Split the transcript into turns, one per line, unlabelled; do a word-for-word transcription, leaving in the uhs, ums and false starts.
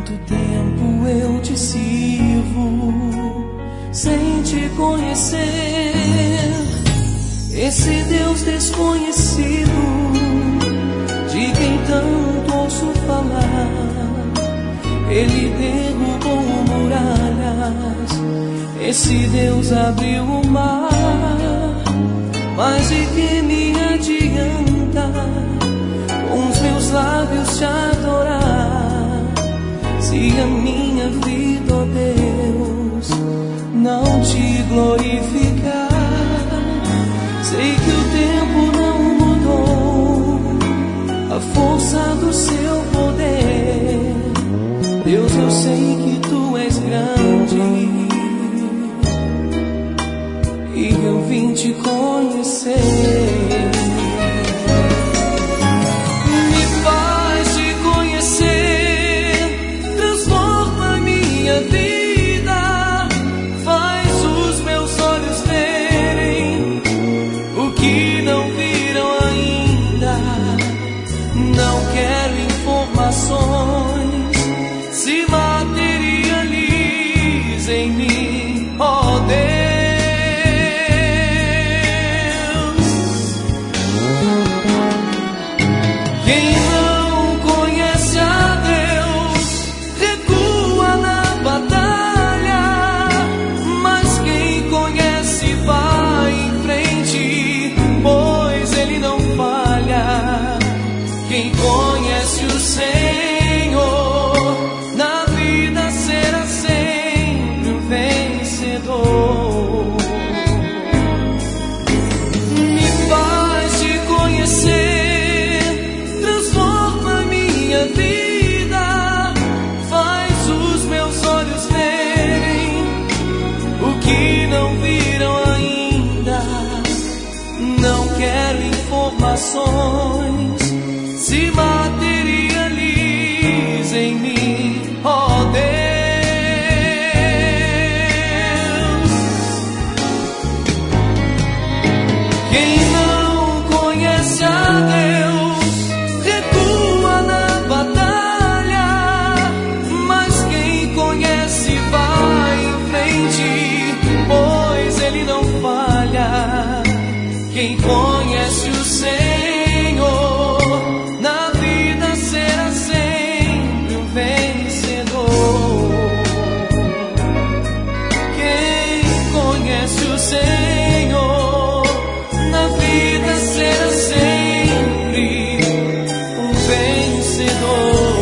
Quanto tempo eu te sirvo sem te conhecer, esse Deus desconhecido de quem tanto ouço falar. Ele derrubou muralhas, esse Deus abriu o mar. Mas de que me adianta com os meus lábios te adorar, se a minha vida, ó Deus, não te glorificar? Sei que o tempo não mudou a força do seu poder. Deus, eu sei que tu és grande e eu vim te conhecer. Me faz te conhecer, transforma minha vida, faz os meus olhos verem o que não viram ainda. Não quero informações, se materializa em mim, ó Deus. Quem conhece o Senhor, na vida será sempre um vencedor. Me faz te conhecer, transforma minha vida, faz os meus olhos verem o que não viram ainda. Não quero informações, se materializa em mim, ó Deus. Quem não conhece a Deus recua na batalha, mas quem conhece vai em frente, pois Ele não falha. Quem conhece o Senhor, na vida será sempre um vencedor. Quem conhece o Senhor, na vida será sempre um vencedor.